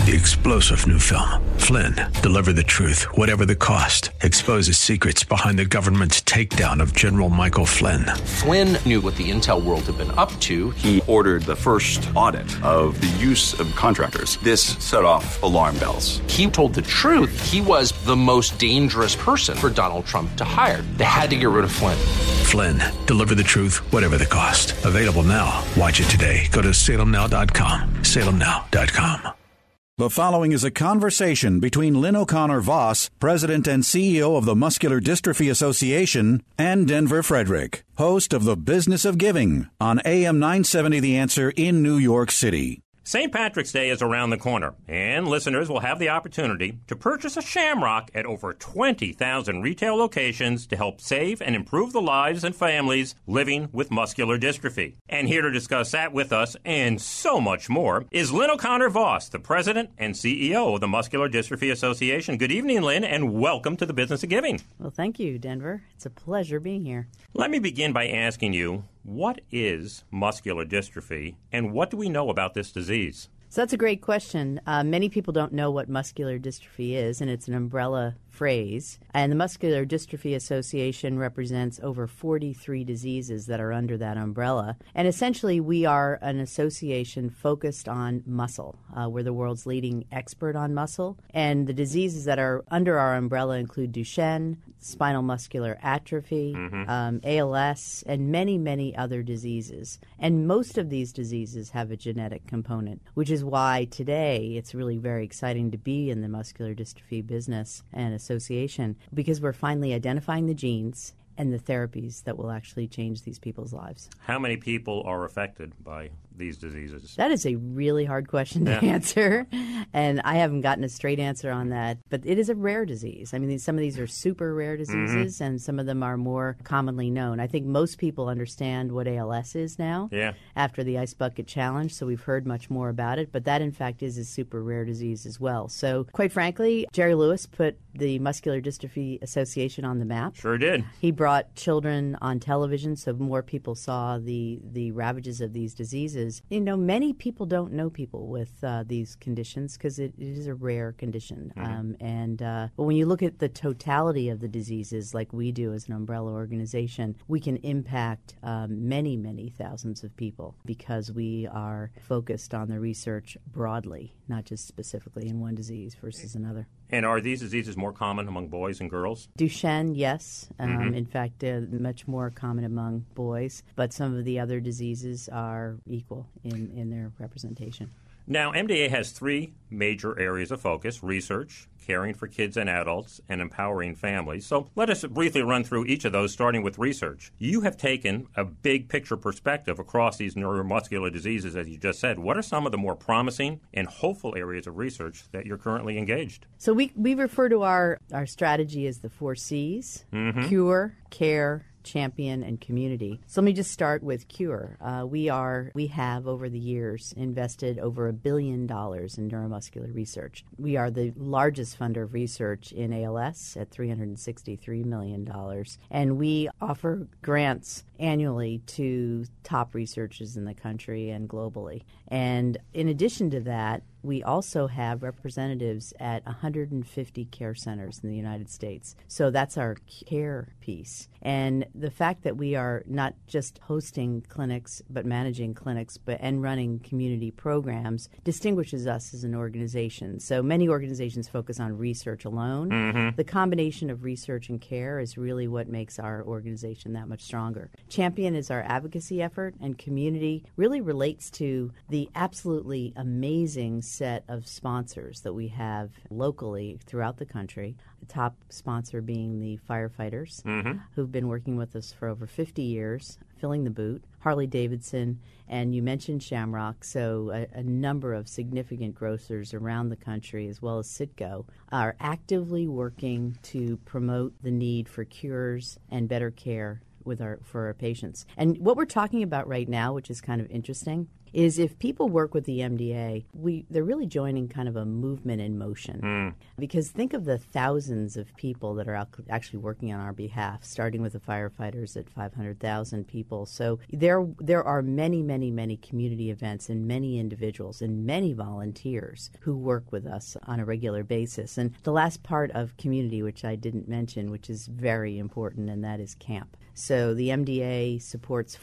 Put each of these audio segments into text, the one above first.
The explosive new film, Flynn, deliver the truth, whatever the cost, exposes secrets behind the government's takedown of General Michael Flynn. Flynn knew what the intel world had been up to. He ordered the first audit of the use of contractors. This set off alarm bells. He told the truth. He was the most dangerous person for Donald Trump to hire. They had to get rid of Flynn. Flynn, deliver the truth, whatever the cost. Available now. Watch it today. Go to salemnow.com. salemnow.com. The following is a conversation between Lynn O'Connor Voss, President and CEO of the Muscular Dystrophy Association, and Denver Frederick, host of The Business of Giving on AM 970 The Answer in New York City. St. Patrick's Day is around the corner, and listeners will have the opportunity to purchase a shamrock at over 20,000 retail locations to help save and improve the lives and families living with muscular dystrophy. And here to discuss that with us and so much more is Lynn O'Connor Voss, the President and CEO of the Muscular Dystrophy Association. Good evening, Lynn, and welcome to the Business of Giving. Well, thank you, Denver. It's a pleasure being here. Let me begin by asking you, what is muscular dystrophy, and what do we know about this disease? So that's a great question. Many people don't know what muscular dystrophy is, and it's an umbrella phrase. And the Muscular Dystrophy Association represents over 43 diseases that are under that umbrella. And essentially, we are an association focused on muscle. We're the world's leading expert on muscle. And the diseases that are under our umbrella include Duchenne, spinal muscular atrophy, ALS, and many, many other diseases. And most of these diseases have a genetic component, which is why today it's really very exciting to be in the muscular dystrophy business and association, because we're finally identifying the genes and the therapies that will actually change these people's lives. How many people are affected by these diseases? That is a really hard question to answer, and I haven't gotten a straight answer on that. But it is a rare disease. I mean, some of these are super rare diseases, and some of them are more commonly known. I think most people understand what ALS is now after the Ice Bucket Challenge, so we've heard much more about it. But that, in fact, is a super rare disease as well. So, quite frankly, Jerry Lewis put the Muscular Dystrophy Association on the map. Sure did. He brought children on television so more people saw the ravages of these diseases. You know, many people don't know people with these conditions because it is a rare condition. But when you look at the totality of the diseases like we do as an umbrella organization, we can impact many, many thousands of people because we are focused on the research broadly, not just specifically in one disease versus another. And are these diseases more common among boys and girls? Duchenne, yes. In fact, much more common among boys. But some of the other diseases are equal in their representation. Now, MDA has three major areas of focus: research, caring for kids and adults, and empowering families. So let us briefly run through each of those, starting with research. You have taken a big picture perspective across these neuromuscular diseases, as you just said. What are some of the more promising and hopeful areas of research that you're currently engaged? So we refer to our strategy as the 4 C's: cure, care, champion, and community. So let me just start with cure. We have over the years invested over $1 billion in neuromuscular research. We are the largest funder of research in ALS at $363 million. And we offer grants annually to top researchers in the country and globally. And in addition to that, we also have representatives at 150 care centers in the United States. So that's our care piece. And the fact that we are not just hosting clinics, but managing clinics and running community programs distinguishes us as an organization. So many organizations focus on research alone. The combination of research and care is really what makes our organization that much stronger. Champion is our advocacy effort, and community really relates to the absolutely amazing set of sponsors that we have locally throughout the country. The top sponsor being the firefighters who've been working with us for over 50 years, filling the boot, Harley-Davidson, and you mentioned Shamrock, so a number of significant grocers around the country, as well as Citgo, are actively working to promote the need for cures and better care for our patients. And what we're talking about right now, which is kind of interesting, is if people work with the MDA, they're really joining kind of a movement in motion. Because think of the thousands of people that are actually working on our behalf, starting with the firefighters at 500,000 people. So there are many, many, many community events and many individuals and many volunteers who work with us on a regular basis. And the last part of community, which I didn't mention, which is very important, and that is camp. So the MDA supports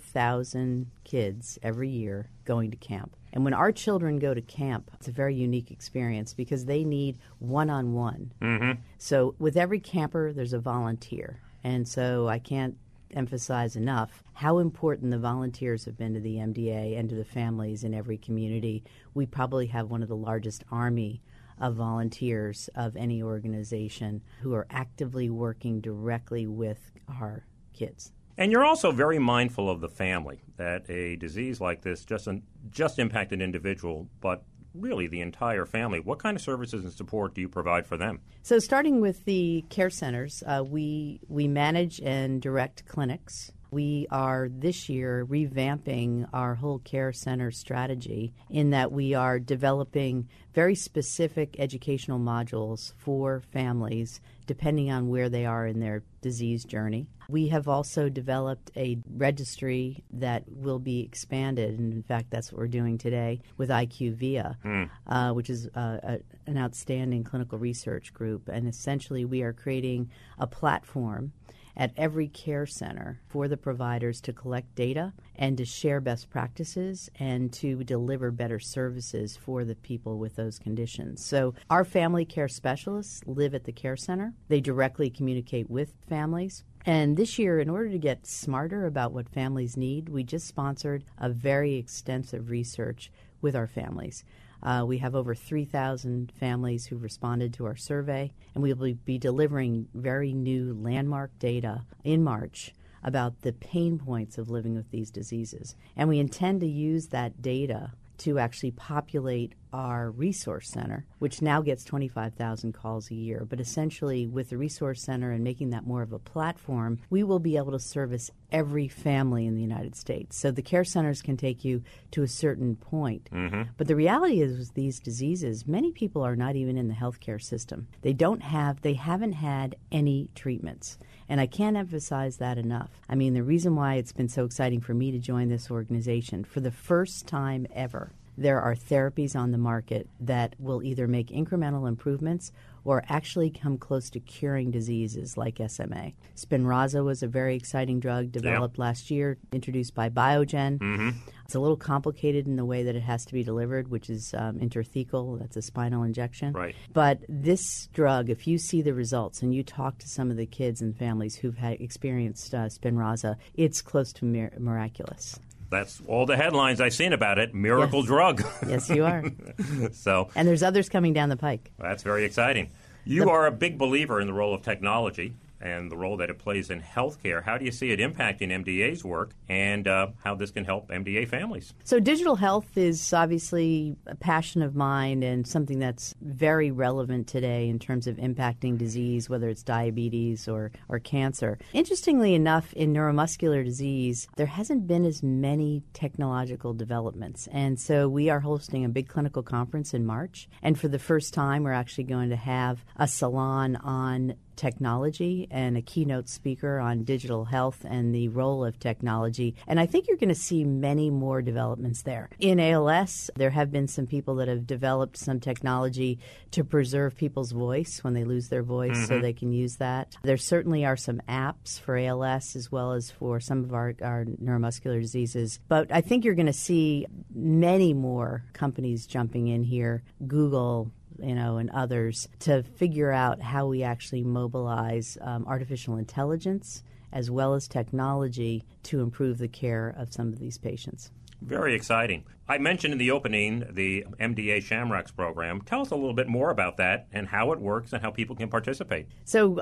4,000 kids every year going to camp. And when our children go to camp, it's a very unique experience because they need one-on-one. So with every camper, there's a volunteer. And so I can't emphasize enough how important the volunteers have been to the MDA and to the families in every community. We probably have one of the largest army of volunteers of any organization who are actively working directly with our kids. And you're also very mindful of the family, that a disease like this doesn't just impact an individual, but really the entire family. What kind of services and support do you provide for them? So starting with the care centers, we manage and direct clinics. We are this year revamping our whole care center strategy in that we are developing very specific educational modules for families depending on where they are in their disease journey. We have also developed a registry that will be expanded, and in fact that's what we're doing today with IQVIA, which is an outstanding clinical research group. And essentially we are creating a platform at every care center for the providers to collect data and to share best practices and to deliver better services for the people with those conditions. So our family care specialists live at the care center. They directly communicate with families. And this year, in order to get smarter about what families need, we just sponsored a very extensive research with our families. We have over 3,000 families who responded to our survey, and we will be delivering very new landmark data in March about the pain points of living with these diseases. And we intend to use that data to actually populate our resource center, which now gets 25,000 calls a year. But essentially, with the resource center and making that more of a platform, we will be able to service every family in the United States. So the care centers can take you to a certain point. But the reality is with these diseases, many people are not even in the healthcare system. They haven't had any treatments. And I can't emphasize that enough. I mean, the reason why it's been so exciting for me to join this organization, for the first time ever, there are therapies on the market that will either make incremental improvements or actually come close to curing diseases like SMA. Spinraza was a very exciting drug developed last year, introduced by Biogen. It's a little complicated in the way that it has to be delivered, which is intrathecal. That's a spinal injection. Right. But this drug, if you see the results and you talk to some of the kids and families who've experienced Spinraza, it's close to miraculous. That's all the headlines I've seen about it. Miracle drug. Yes, you are. So, and there's others coming down the pike. That's very exciting. You are a big believer in the role of technology and the role that it plays in healthcare. How do you see it impacting MDA's work and how this can help MDA families? So digital health is obviously a passion of mine and something that's very relevant today in terms of impacting disease, whether it's diabetes or cancer. Interestingly enough, in neuromuscular disease, there hasn't been as many technological developments. And so we are hosting a big clinical conference in March. And for the first time, we're actually going to have a salon on technology and a keynote speaker on digital health and the role of technology. And I think you're going to see many more developments there. In ALS, there have been some people that have developed some technology to preserve people's voice when they lose their voice so they can use that. There certainly are some apps for ALS as well as for some of our neuromuscular diseases. But I think you're going to see many more companies jumping in here, Google, and others, to figure out how we actually mobilize artificial intelligence as well as technology to improve the care of some of these patients. Very exciting. I mentioned in the opening the MDA Shamrocks program. Tell us a little bit more about that and how it works and how people can participate. So,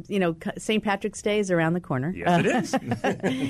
St. Patrick's Day is around the corner. Yes, it is.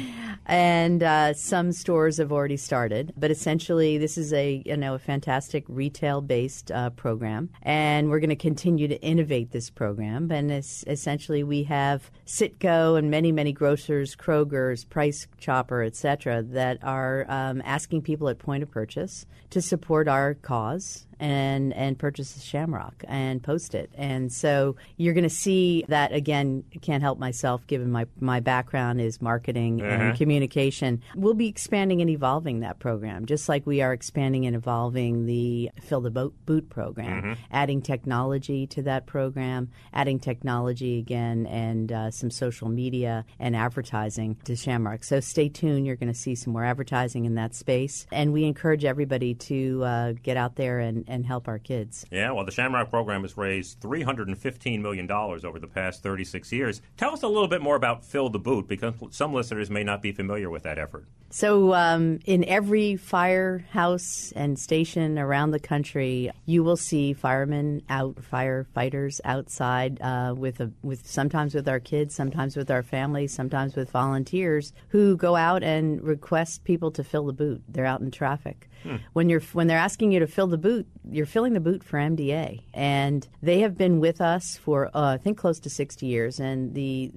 And some stores have already started. But essentially, this is a fantastic retail-based program. And we're going to continue to innovate this program. And essentially, we have Citgo and many, many grocers, Kroger's, Price Chopper, et cetera, that are asking people at point of purchase to support our cause and purchase the shamrock and post it. And so you're going to see that, again, can't help myself given my background is marketing and communication. We'll be expanding and evolving that program, just like we are expanding and evolving the Fill the Boot program, adding technology to that program, adding technology again and some social media and advertising to Shamrock. So stay tuned. You're going to see some more advertising in that space. And we encourage everybody to get out there and help our kids. Yeah, well, the Shamrock program has raised $315 million over the past 36 years. Tell us a little bit more about Fill the Boot, because some listeners may not be familiar with that effort. So in every firehouse and station around the country, you will see firefighters outside with sometimes with our kids, sometimes with our families, sometimes with volunteers who go out and request people to fill the boot. They're out in traffic. When they're asking you to fill the boot, you're filling the boot for MDA. And they have been with us for, I think, close to 60 years. And the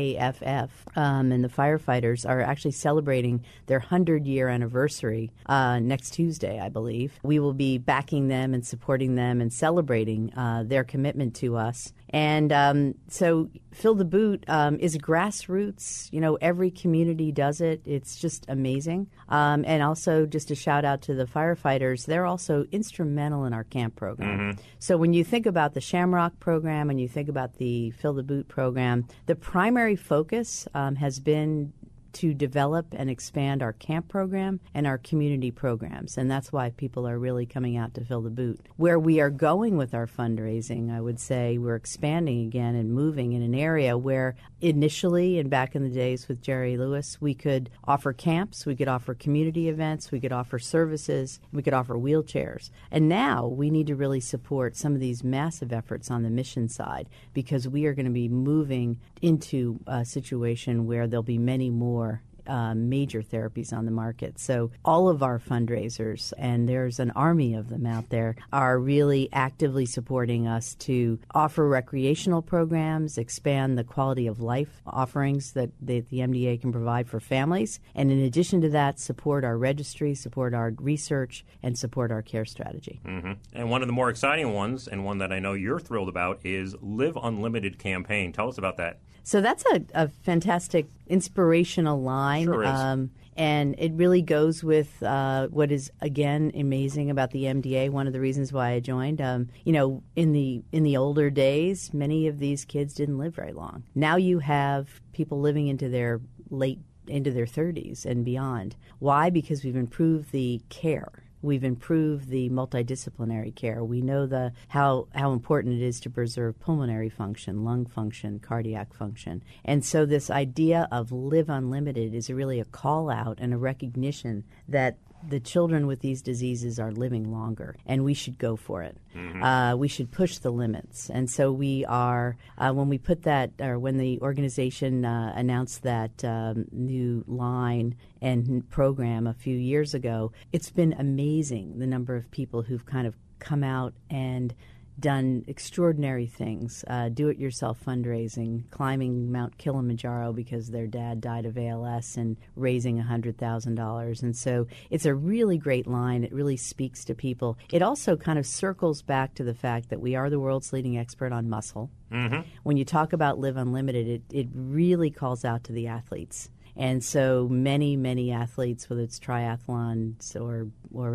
IAFF and the firefighters are actually celebrating their 100-year anniversary next Tuesday, I believe. We will be backing them and supporting them and celebrating their commitment to us. And so Fill the Boot is grassroots. You know, every community does it. It's just amazing. And also just a shout out to the firefighters. They're also instrumental in our camp program. So when you think about the Shamrock program and you think about the Fill the Boot program, the primary focus has been to develop and expand our camp program and our community programs. And that's why people are really coming out to Fill the Boot. Where we are going with our fundraising, I would say we're expanding again and moving in an area where initially and back in the days with Jerry Lewis, we could offer camps, we could offer community events, we could offer services, we could offer wheelchairs. And now we need to really support some of these massive efforts on the mission side, because we are going to be moving into a situation where there'll be many more major therapies on the market. So all of our fundraisers, and there's an army of them out there, are really actively supporting us to offer recreational programs, expand the quality of life offerings that the MDA can provide for families, and in addition to that, support our registry, support our research, and support our care strategy. And one of the more exciting ones, and one that I know you're thrilled about, is Live Unlimited campaign. Tell us about that. So that's a fantastic inspirational line. Sure is. And it really goes with what is, again, amazing about the MDA. One of the reasons why I joined, you know, in the older days, many of these kids didn't live very long. Now you have people living into their 30s and beyond. Why? Because we've improved the care. We've improved the multidisciplinary care. We know how important it is to preserve pulmonary function, lung function, cardiac function. And so this idea of Live Unlimited is really a call out and a recognition that the children with these diseases are living longer, and we should go for it. We should push the limits. And so we are, when we put that, or when the organization announced that new line and program a few years ago, it's been amazing, the number of people who've kind of come out and done extraordinary things, do-it-yourself fundraising, climbing Mount Kilimanjaro because their dad died of ALS, and raising $100,000. And so it's a really great line. It really speaks to people. It also kind of circles back to the fact that we are the world's leading expert on muscle. When you talk about Live Unlimited, it really calls out to the athletes. And so many athletes, whether it's triathlons or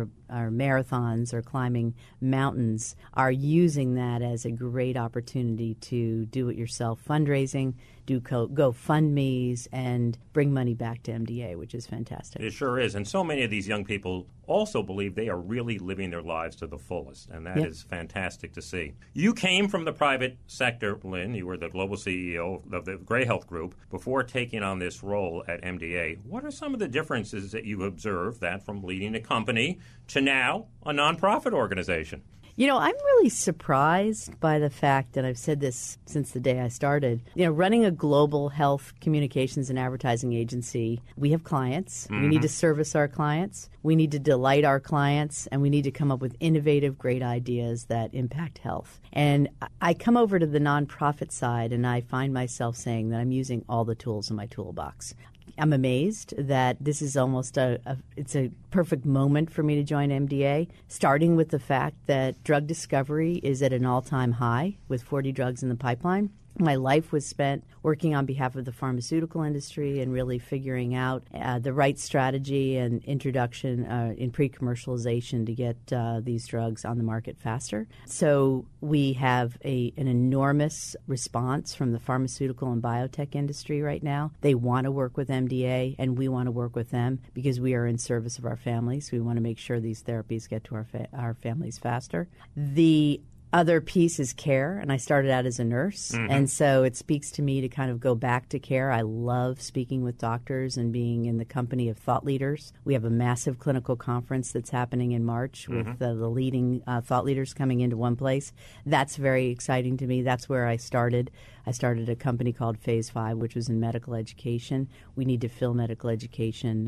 marathons or climbing mountains, are using that as a great opportunity to do-it-yourself fundraising, do GoFundMes, and bring money back to MDA, which is fantastic. It sure is. And so many of these young people also believe they are really living their lives to the fullest, and that is fantastic to see. You came from the private sector, Lynn. You were the global CEO of the Gray Health Group before taking on this role at MDA. What are some of the differences that you've observed that from leading a company to now a nonprofit organization? You know, I'm really surprised by the fact, and I've said this since the day I started, you know, running a global health communications and advertising agency, we have clients. We need to service our clients. We need to delight our clients, and we need to come up with innovative, great ideas that impact health. And I come over to the nonprofit side, and I find myself saying that I'm using all the tools in my toolbox. I'm amazed that this is almost it's a perfect moment for me to join MDA, starting with the fact that drug discovery is at an all-time high with 40 drugs in the pipeline. My life was spent working on behalf of the pharmaceutical industry and really figuring out the right strategy and introduction in pre-commercialization to get these drugs on the market faster. So we have an enormous response from the pharmaceutical and biotech industry right now. They want to work with MDA, and we want to work with them because we are in service of our families. We want to make sure these therapies get to our families faster. The other piece is care, and I started out as a nurse, and so it speaks to me to kind of go back to care. I love speaking with doctors and being in the company of thought leaders. We have a massive clinical conference that's happening in March with the leading thought leaders coming into one place. That's very exciting to me. That's where I started. I started a company called Phase 5, which was in medical education. We need to fill medical education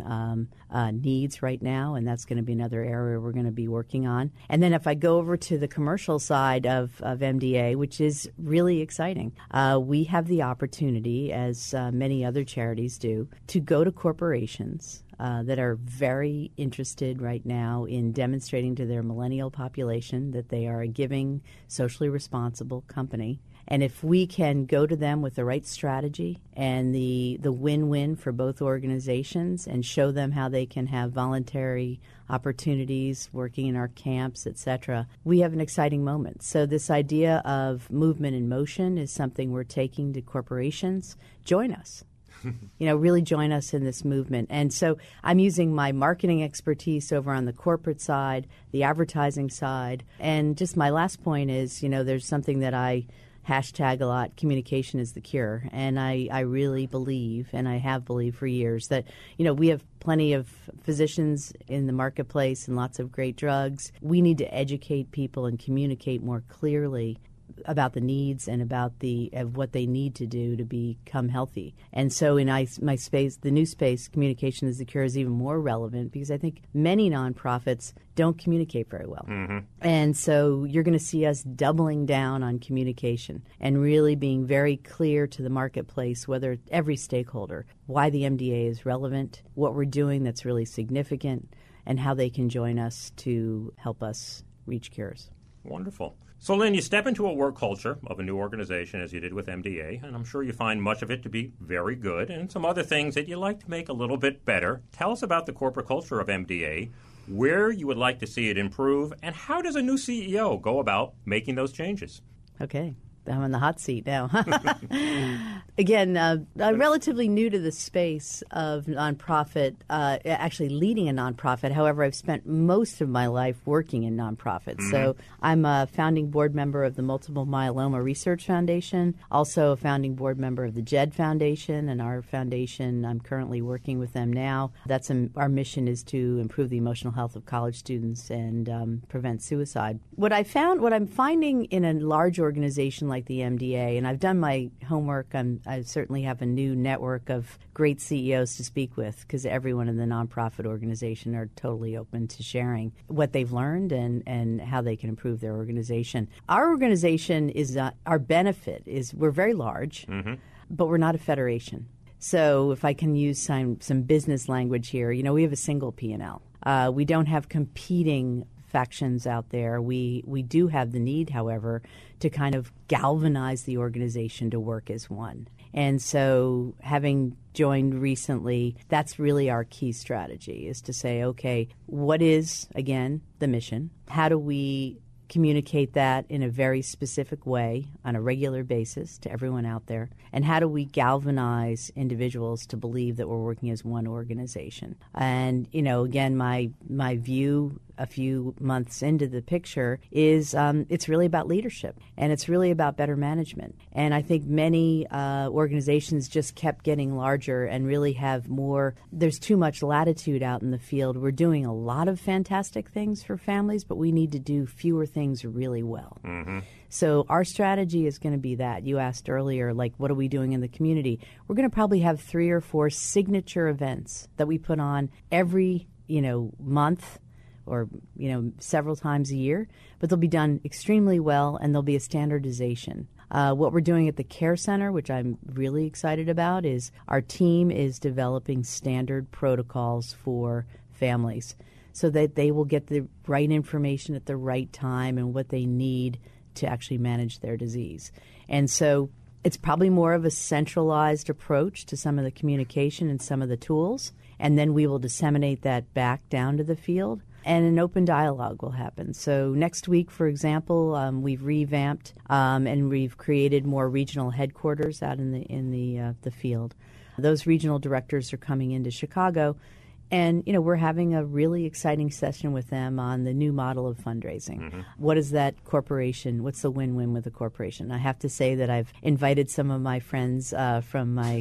needs right now, and that's going to be another area we're going to be working on. And then if I go over to the commercial side of MDA, which is really exciting, we have the opportunity, as many other charities do, to go to corporations that are very interested right now in demonstrating to their millennial population that they are a giving, socially responsible company. And if we can go to them with the right strategy and the win-win for both organizations and show them how they can have voluntary opportunities working in our camps, etc., we have an exciting moment. So this idea of movement in motion is something we're taking to corporations. Join us. Really join us in this movement. And so I'm using my marketing expertise over on the corporate side, the advertising side. And just my last point is, there's something that I hashtag a lot, communication is the cure. And I really believe, and I have believed for years, that, we have plenty of physicians in the marketplace and lots of great drugs. We need to educate people and communicate more clearly about the needs and about of what they need to do to become healthy. And so in my space, the new space, communication is the cure, is even more relevant because I think many nonprofits don't communicate very well. And so you're going to see us doubling down on communication and really being very clear to the marketplace, whether every stakeholder, why the MDA is relevant, what we're doing that's really significant, and how they can join us to help us reach cures. Wonderful. So, Lynn, you step into a work culture of a new organization, as you did with MDA, and I'm sure you find much of it to be very good and some other things that you like to make a little bit better. Tell us about the corporate culture of MDA, where you would like to see it improve, and how does a new CEO go about making those changes? Okay. I'm in the hot seat now. Again, I'm relatively new to the space of nonprofit, actually leading a nonprofit. However, I've spent most of my life working in nonprofits. So I'm a founding board member of the Multiple Myeloma Research Foundation, also a founding board member of the JED Foundation, and our foundation, I'm currently working with them now. That's our mission is to improve the emotional health of college students and prevent suicide. What I'm finding in a large organization like the MDA, and I've done my homework. I certainly have a new network of great CEOs to speak with because everyone in the nonprofit organization are totally open to sharing what they've learned and how they can improve their organization. Our organization is our benefit is we're very large, but we're not a federation. So if I can use some business language here, we have a single P&L. We don't have competing factions out there. We do have the need, however, to kind of galvanize the organization to work as one. And so having joined recently, that's really our key strategy, is to say, okay, what is, again, the mission? How do we communicate that in a very specific way on a regular basis to everyone out there? And how do we galvanize individuals to believe that we're working as one organization? And, again, my view a few months into the picture is it's really about leadership and it's really about better management. And I think many organizations just kept getting larger and really have more. There's too much latitude out in the field. We're doing a lot of fantastic things for families, but we need to do fewer things really well. So our strategy is going to be that. You asked earlier, what are we doing in the community? We're going to probably have 3 or 4 signature events that we put on every, month or, several times a year, but they'll be done extremely well and there'll be a standardization What we're doing at the Care Center, which I'm really excited about, is our team is developing standard protocols for families so that they will get the right information at the right time and what they need to actually manage their disease. And so it's probably more of a centralized approach to some of the communication and some of the tools, and then we will disseminate that back down to the field, and an open dialogue will happen. So next week, for example, we've revamped and we've created more regional headquarters out in the field. Those regional directors are coming into Chicago, and we're having a really exciting session with them on the new model of fundraising. Mm-hmm. What is that corporation? What's the win-win with the corporation? I have to say that I've invited some of my friends from my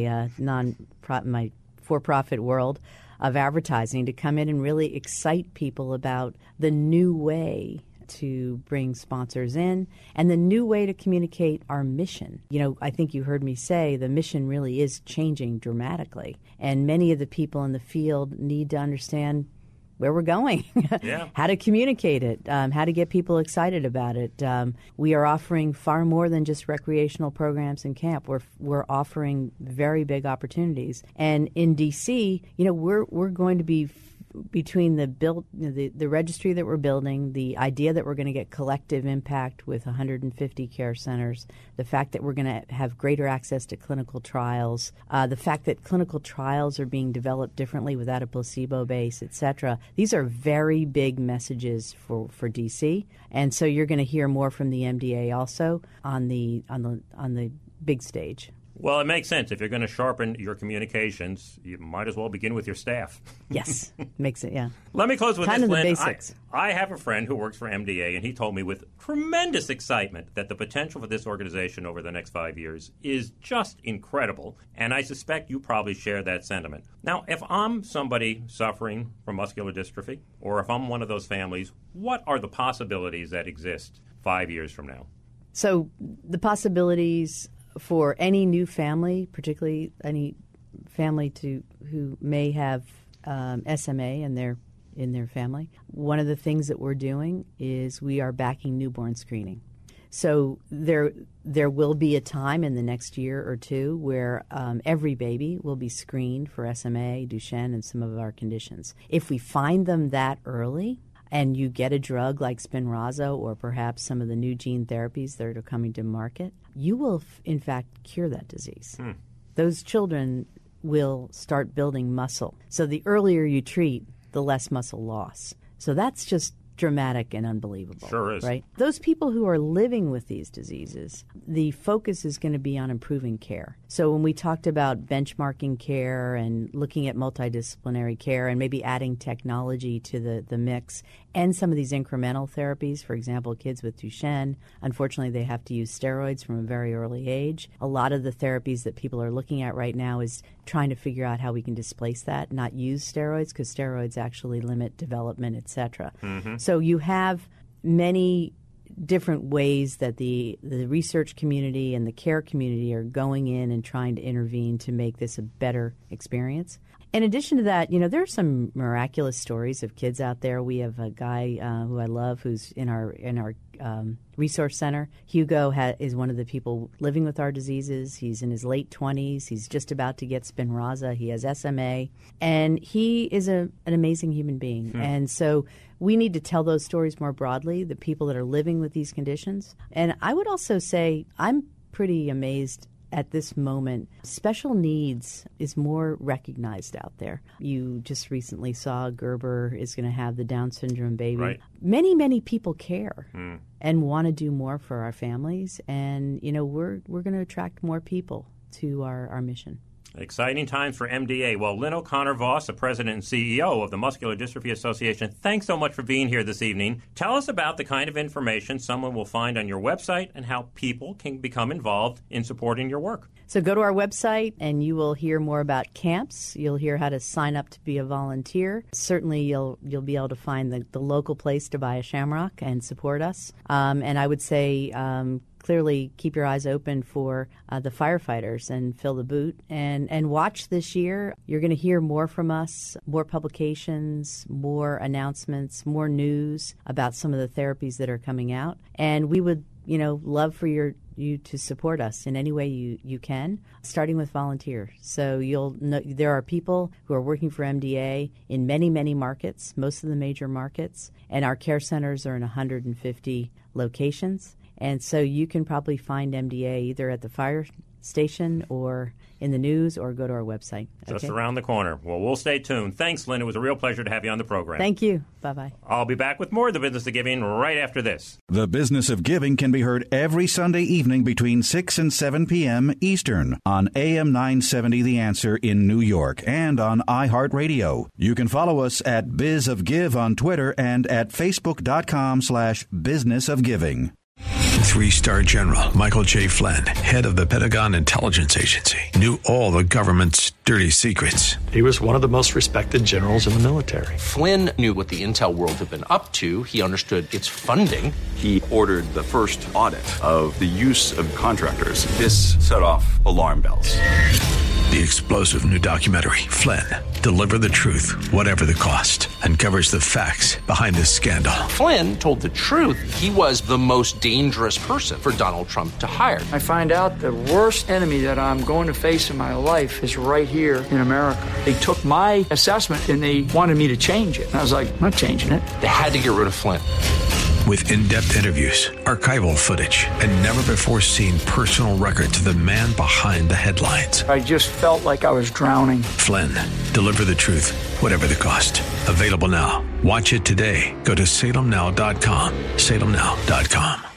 my for-profit world of advertising to come in and really excite people about the new way to bring sponsors in and the new way to communicate our mission. I think you heard me say the mission really is changing dramatically, and many of the people in the field need to understand where we're going, how to communicate it, how to get people excited about it. We are offering far more than just recreational programs in camp. We're offering very big opportunities. And in D.C., we're going to be between the registry that we're building, the idea that we're going to get collective impact with 150 care centers, the fact that we're going to have greater access to clinical trials, the fact that clinical trials are being developed differently without a placebo base, et cetera. These are very big messages for D.C., and so you're going to hear more from the MDA also on the big stage. Well, it makes sense. If you're going to sharpen your communications, you might as well begin with your staff. Yes, makes it, yeah. Let me close with kind this, of the Lynn. basics. I have a friend who works for MDA, and he told me with tremendous excitement that the potential for this organization over the next 5 years is just incredible, and I suspect you probably share that sentiment. Now, if I'm somebody suffering from muscular dystrophy, or if I'm one of those families, what are the possibilities that exist 5 years from now? So the possibilities for any new family, particularly any family who may have SMA in their family, one of the things that we're doing is we are backing newborn screening. So there will be a time in the next year or two where every baby will be screened for SMA, Duchenne, and some of our conditions. If we find them that early, and you get a drug like Spinraza or perhaps some of the new gene therapies that are coming to market, you will, in fact, cure that disease. Those children will start building muscle. So the earlier you treat, the less muscle loss. So that's just dramatic and unbelievable. Sure is. Right? Those people who are living with these diseases, the focus is going to be on improving care. So when we talked about benchmarking care and looking at multidisciplinary care and maybe adding technology to the mix and some of these incremental therapies, for example, kids with Duchenne, unfortunately they have to use steroids from a very early age. A lot of the therapies that people are looking at right now is trying to figure out how we can displace that, not use steroids, because steroids actually limit development, et cetera. Mm-hmm. So you have many different ways that the research community and the care community are going in and trying to intervene to make this a better experience. In addition to that, there are some miraculous stories of kids out there. We have a guy who I love who's in our resource center. Hugo is one of the people living with our diseases. He's in his late 20s. He's just about to get Spinraza. He has SMA. And he is an amazing human being. And so we need to tell those stories more broadly, the people that are living with these conditions. And I would also say I'm pretty amazed at this moment. Special needs is more recognized out there. You just recently saw Gerber is going to have the Down syndrome baby. Right. Many, many people care and want to do more for our families. And, we're going to attract more people to our mission. Exciting times for MDA. Well, Lynn O'Connor Voss, the president and CEO of the Muscular Dystrophy Association, thanks so much for being here this evening. Tell us about the kind of information someone will find on your website and how people can become involved in supporting your work. So go to our website and you will hear more about camps. You'll hear how to sign up to be a volunteer. Certainly you'll be able to find the local place to buy a shamrock and support us. And I would say clearly keep your eyes open for the firefighters and fill the boot and watch this year. You're going to hear more from us, more publications, more announcements, more news about some of the therapies that are coming out. And we would love for your you to support us in any way you can, starting with volunteer. So you'll know there are people who are working for MDA in many, many markets, most of the major markets, and our care centers are in 150 locations. And so you can probably find MDA either at the fire station or in the news, or go to our website. Just around the corner. Well, we'll stay tuned. Thanks, Lynn. It was a real pleasure to have you on the program. Thank you. Bye-bye. I'll be back with more of The Business of Giving right after this. The Business of Giving can be heard every Sunday evening between 6 and 7 p.m. Eastern on AM 970 The Answer in New York and on iHeartRadio. You can follow us at Biz of Give on Twitter and at Facebook.com/businessofgiving. 3-star General Michael J. Flynn, head of the Pentagon Intelligence Agency, knew all the government's dirty secrets. He was one of the most respected generals in the military. Flynn knew what the intel world had been up to. He understood its funding. He ordered the first audit of the use of contractors. This set off alarm bells. The explosive new documentary, Flynn, Deliver the Truth, Whatever the Cost, uncovers the facts behind this scandal. Flynn told the truth. He was the most dangerous person for Donald Trump to hire. I find out the worst enemy that I'm going to face in my life is right here in America. They took my assessment and they wanted me to change it. And I was like, I'm not changing it. They had to get rid of Flynn. With in-depth interviews, archival footage, and never-before-seen personal records of the man behind the headlines. I just felt like I was drowning. Flynn, Deliver the Truth, Whatever the Cost. Available now. Watch it today. Go to salemnow.com. salemnow.com.